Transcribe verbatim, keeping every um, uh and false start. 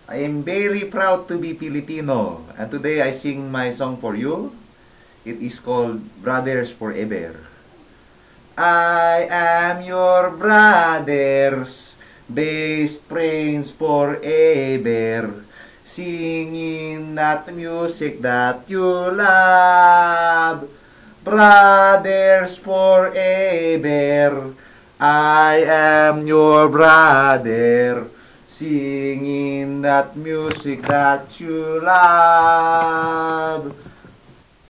I am very proud to be Filipino, and today I sing my song for you. It is called Brothers Forever. I am your brothers, best friends forever, singing that music that you love. Brothers forever, I am your brother, singing that music that you love.